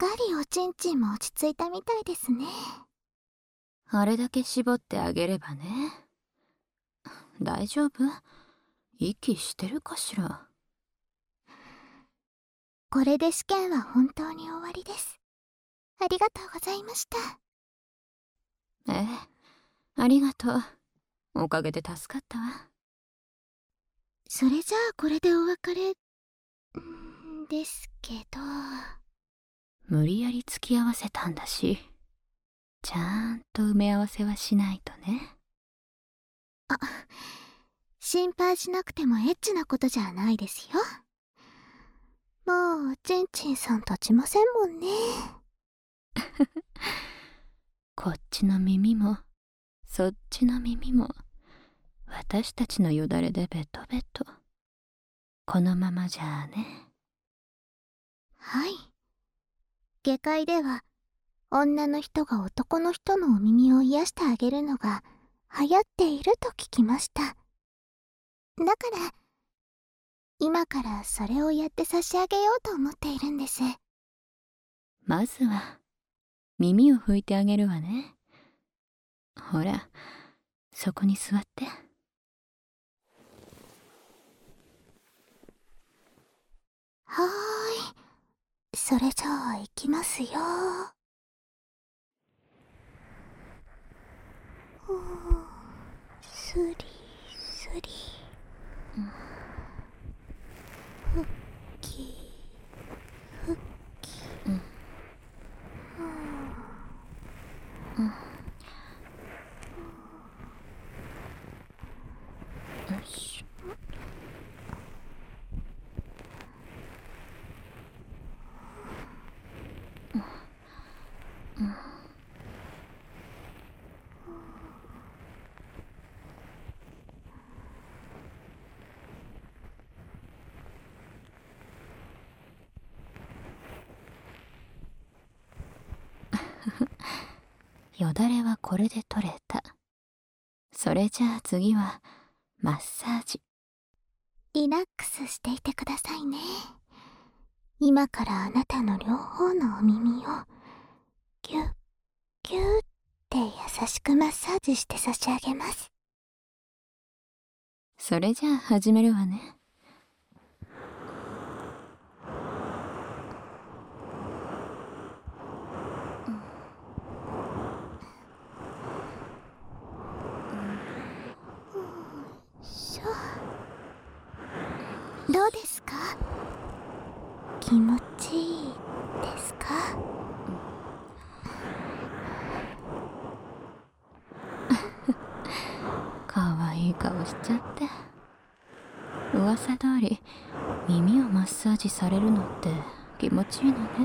かりおちんちんも落ち着いたみたいですね。 あれだけ絞ってあげればね。大丈夫？息してるかしら。 これで試験は本当に終わりです。ありがとうございました。 ええ、ありがとう。おかげで助かったわ。 それじゃあこれでお別れですけど。 無理やり付き合わせたんだし、ちゃんと埋め合わせはしないとね。 あ、心配しなくてもエッチなことじゃないですよ。もうちんちんさん立ちませんもんね。 こっちの耳もそっちの耳も私たちのよだれでベトベト。このままじゃあね。 はい。下界では女の人が男の人のお耳を癒してあげるのが流行っていると聞きました。だから今からそれをやって差し上げようと思っているんです。 まずは耳を拭いてあげるわね。ほら、そこに座って。 はーい。それじゃあ行きますよ。スリスリ。ふっきふっき。 よいしょ。よだれはこれで取れた。それじゃあ次はマッサージ。 リラックスしていてくださいね。今からあなたの両方のお耳をギュッギュッって優しくマッサージして差し上げます。 それじゃあ始めるわね。 どうですか？気持ちいいですか？ かわいい顔しちゃって。噂通り耳をマッサージされるのって気持ちいいのね。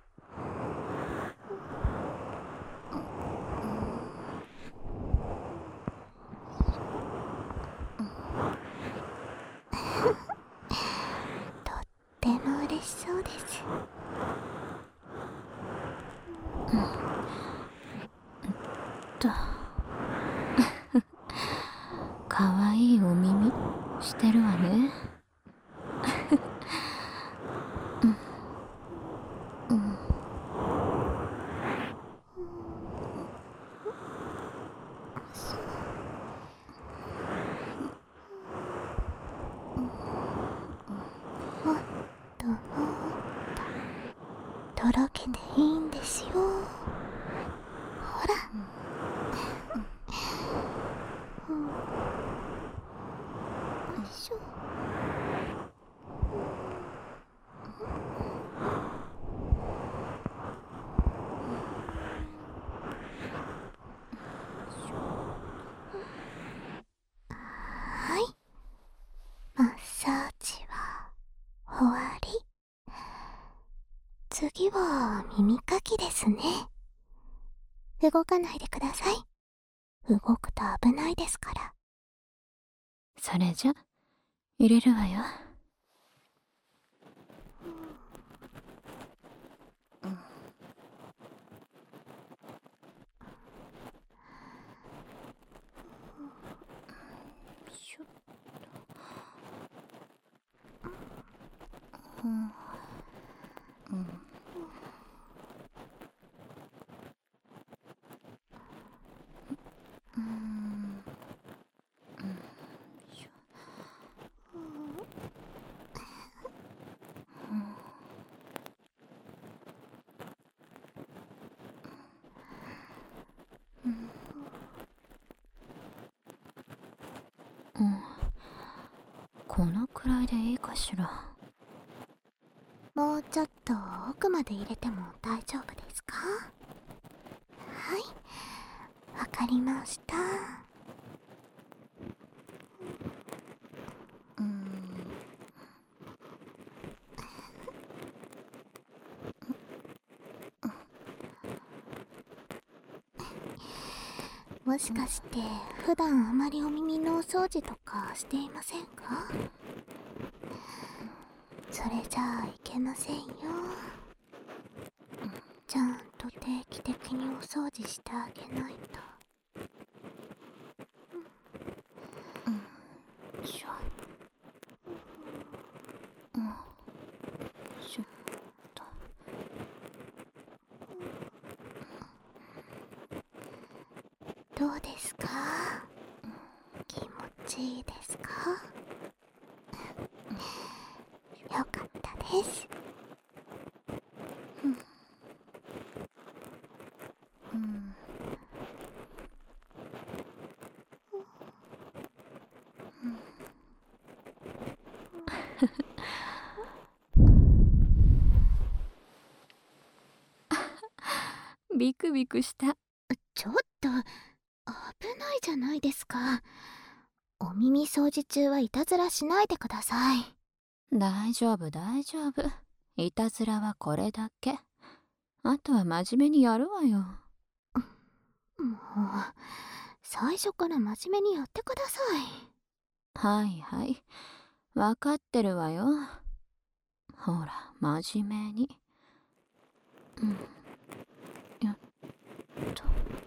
とっても嬉しそうです。 とかわいいお耳してるわね。 もっともっととろけていいんですよ。ほら。よいしょ。はい。マッサージは終わり。次は耳かきですね。動かないでください。動くと危ないですから。 それじゃ入れるわよ。しょっと。 このくらいでいいかしら。 もうちょっと奥まで入れても大丈夫ですか？はい、わかりました。もしかして普段あまりお耳のお掃除とかしていませんか？それじゃあいけませんよ。ちゃんと定期的にお掃除してあげないと。 しょしょっと。 どうですか？気持ちいいですか？よかったです。 ビクビクした。 ちょっと危ないじゃないですか。お耳掃除中はいたずらしないでください。 大丈夫大丈夫。いたずらはこれだけ。あとは真面目にやるわよ。 もう最初から真面目にやってください。 はいはい、わかってるわよ。ほら真面目に。やっと。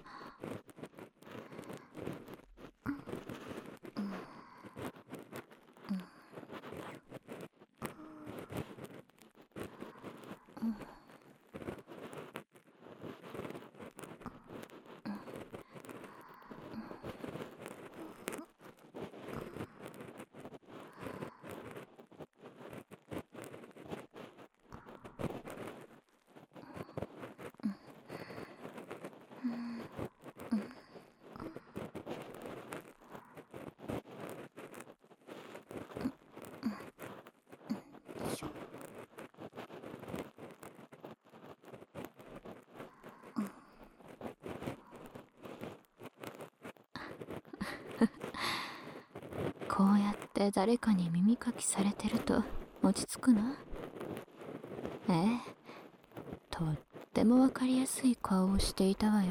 こうやって誰かに耳かきされてると落ち着くの？ええ、とってもわかりやすい顔をしていたわよ。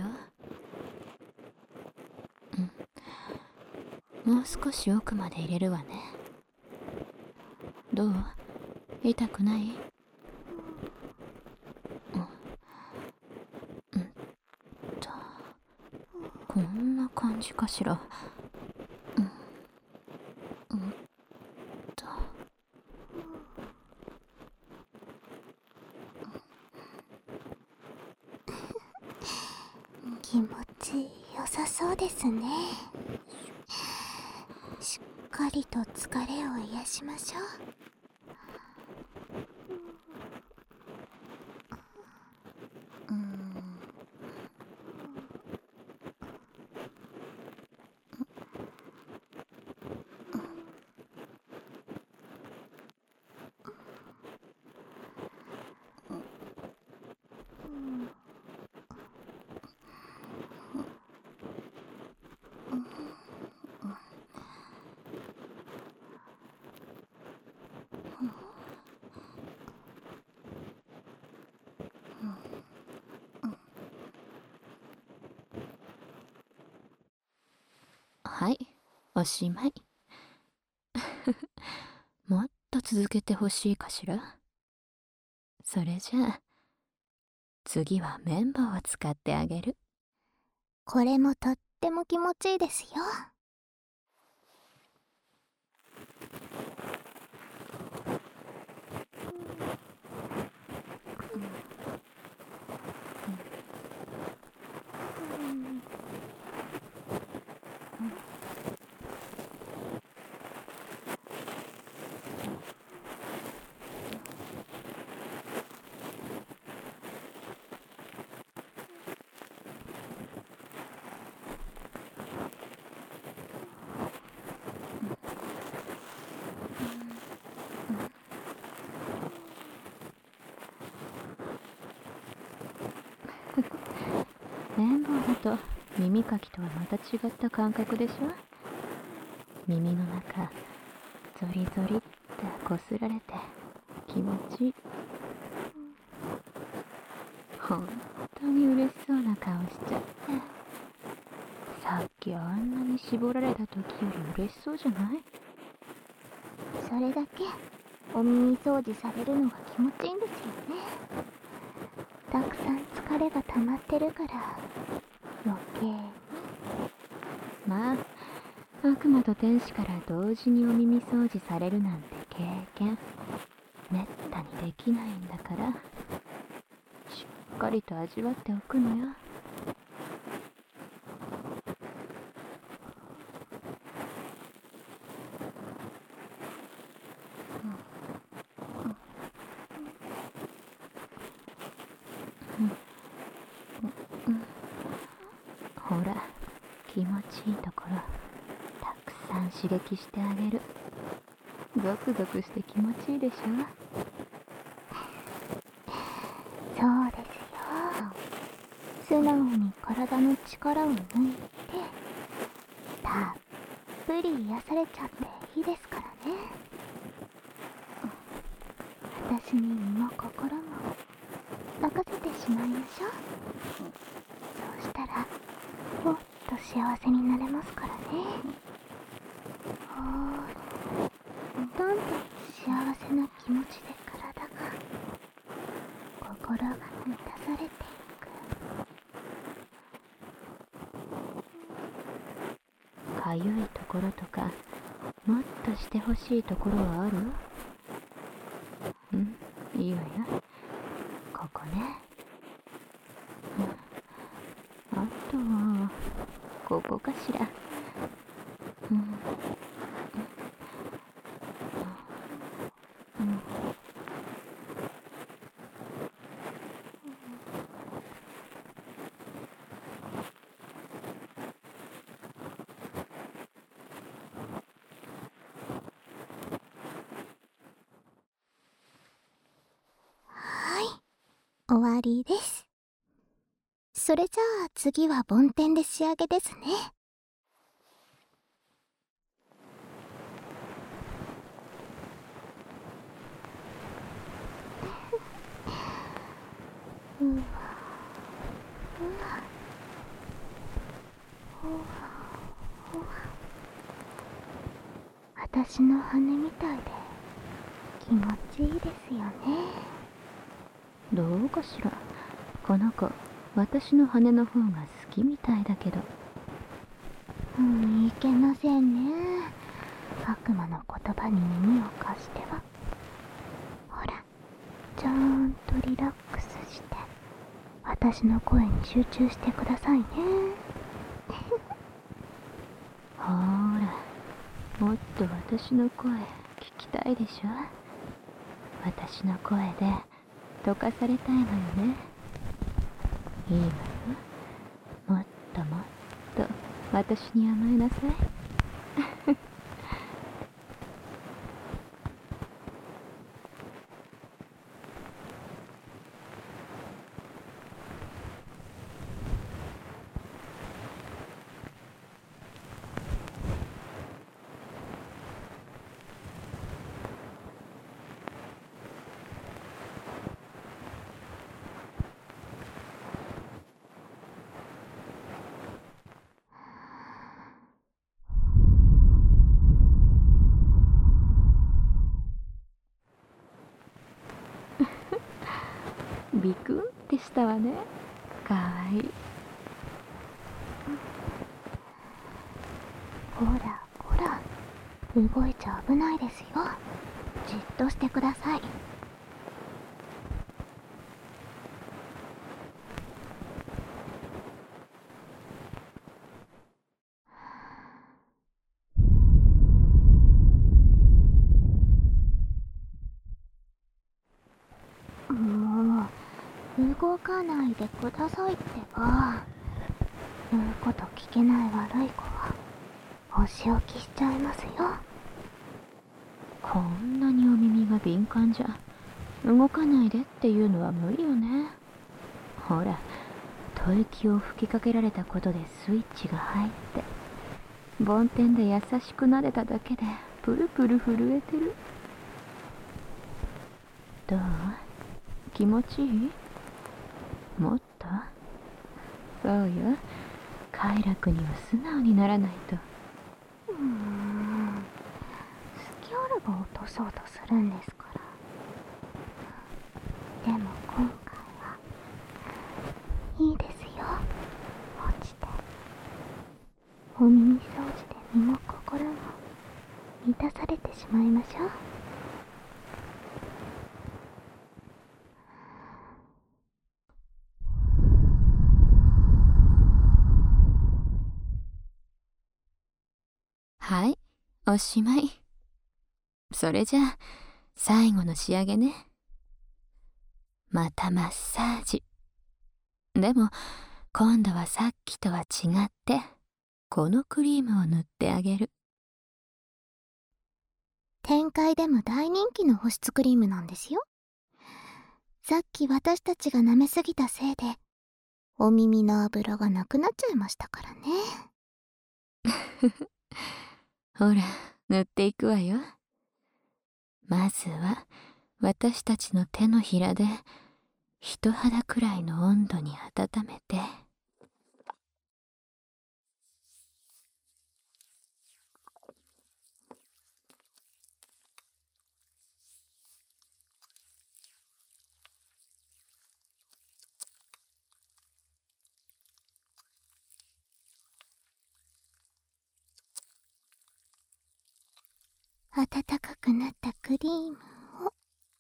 もう少し奥まで入れるわね。どう？痛くない？こんな感じかしら。 気持ちよさそうですね。しっかりと疲れを癒しましょう。 はい、おしまい。もっと続けてほしいかしら。それじゃあ次は綿棒を使ってあげる。 これもとっても気持ちいいですよ。 綿棒だと耳かきとはまた違った感覚でしょ。耳の中ゾリゾリってこすられて気持ちいい。本当に嬉しそうな顔しちゃって。さっきあんなに絞られた時より嬉しそうじゃない？ それだけお耳掃除されるのが気持ちいいんですよね。たくさん疲れが溜まってるから余計に。 まあ悪魔と天使から同時にお耳掃除されるなんて経験めったにできないんだから、しっかりと味わっておくのよ。ほら、気持ちいいところたくさん刺激してあげる。ゾクゾクして気持ちいいでしょ。 そうですよ。素直に体の力を抜いてたっぷり癒されちゃっていいですからね。私に身も心も任せてしまいましょう。そうしたらもっと幸せになれますからね。ほーら、どんどん幸せな気持ちで体が心が満たされていく。 かゆいところとかもっとしてほしいところはある？いいわよ。ここね。あとはここかしら。 終わりです。それじゃあ次は梵天で仕上げですね。私の羽みたいで気持ちいいですよね。 どうかしら。この子私の羽の方が好きみたいだけど。 いけませんね。悪魔の言葉に耳を貸しては。ほら、ちゃんとリラックスして私の声に集中してくださいね。 ほーら、もっと私の声聞きたいでしょ。私の声で溶かされたいのよね。いいわよ。もっともっと私に甘えなさい。ビクンってしたわね。かわいい。 ほらほら、動いちゃ危ないですよ。じっとしてください。もう動かないでくださいってば。言うこと聞けない悪い子はお仕置きしちゃいますよ。 こんなにお耳が敏感じゃ動かないでっていうのは無理よね。ほら、 吐息を吹きかけられたことでスイッチが入って、梵天で優しく撫でただけでプルプル震えてる。どう？気持ちいい？もっと？そうよ、快楽には素直にならないと。 スキャルバを落とそうとするんですから。でも今回はいいですよ、落ちて。お耳掃除で身も心も満たされてしまいましょう。 はい、おしまい。それじゃあ最後の仕上げね。またマッサージ。でも今度はさっきとは違ってこのクリームを塗ってあげる。 展開でも大人気の保湿クリームなんですよ。さっき私たちが舐めすぎたせいでお耳の油がなくなっちゃいましたからね。 ほら、塗っていくわよ。まずは私たちの手のひらで人肌くらいの温度に温めて。 暖かくなったクリームを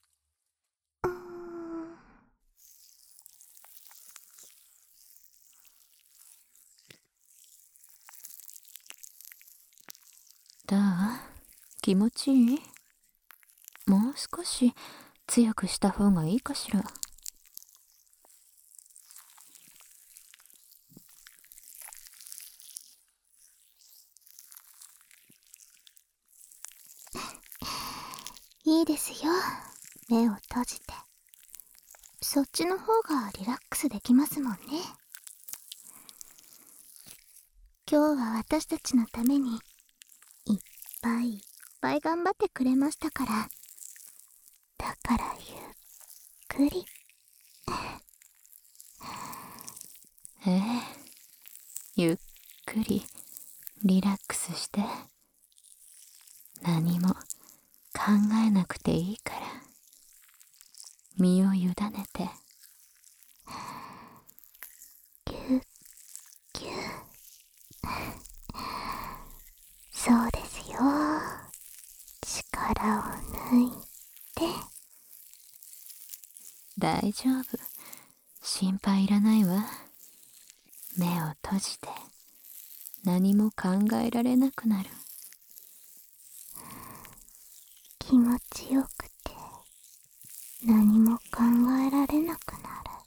どう？気持ちいい？もう少し強くした方がいいかしら。 いいですよ、目を閉じて。そっちの方がリラックスできますもんね。今日は私たちのためにいっぱいいっぱい頑張ってくれましたから。だからゆっくり。 ゆっくりリラックスして。何も考えなくていいから身を委ねて。 ぎゅっぎゅっ。そうですよ、力を抜いて。 大丈夫、心配いらないわ。目を閉じて何も考えられなくなる。 気持ちよくて何も考えられなくなる。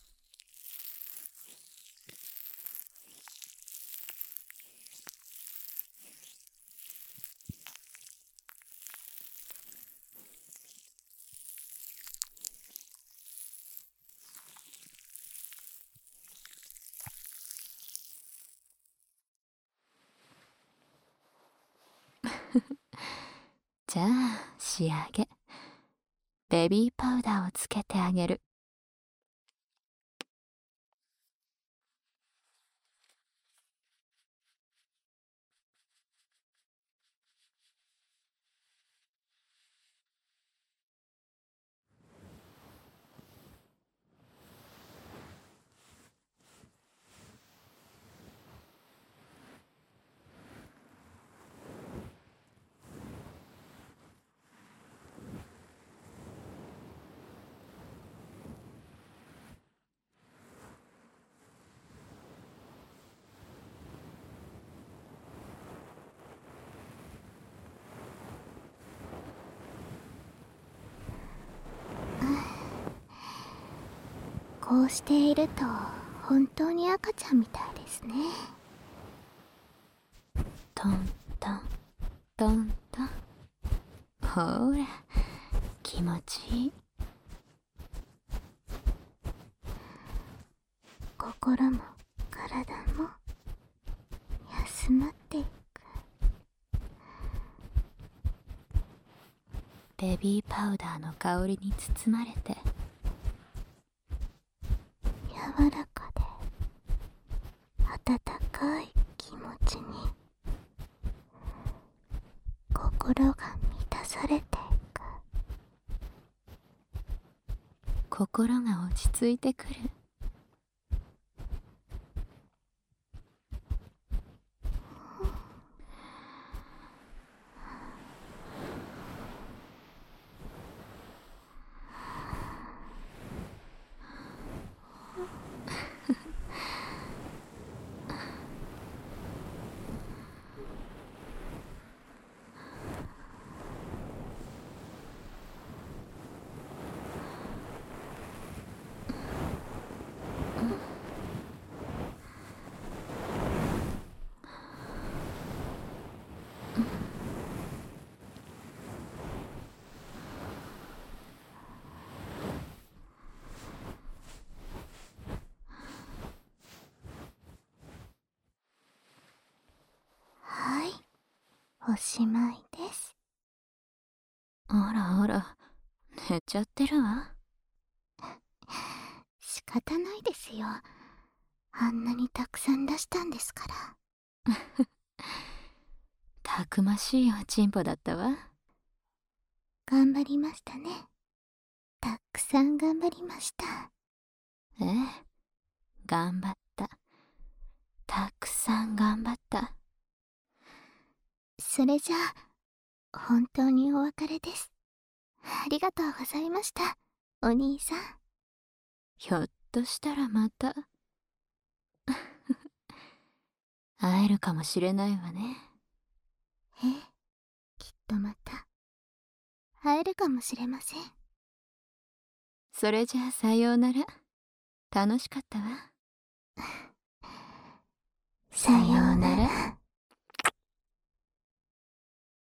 じゃあ仕上げ。ベビーパウダーをつけてあげる。 こうしていると本当に赤ちゃんみたいですね。 トントントントン。ほら、気持ちいい。 心も体も休まっていく。 ベビーパウダーの香りに包まれて、 柔らかで温かい気持ちに心が満たされていく。 心が落ち着いてくる。 はい、おしまいです。 あらあら、寝ちゃってるわ。 仕方ないですよ。あんなにたくさん出したんですから。 たくましいおちんぽだったわ。 頑張りましたね。たくさん頑張りました。 ええ、頑張った。たくさん頑張った。 それじゃあ、本当にお別れです。ありがとうございました、お兄さん。 ひょっとしたらまた会えるかもしれないわね。 ええ、きっとまた会えるかもしれません。 それじゃあさようなら。楽しかったわ。 さようなら。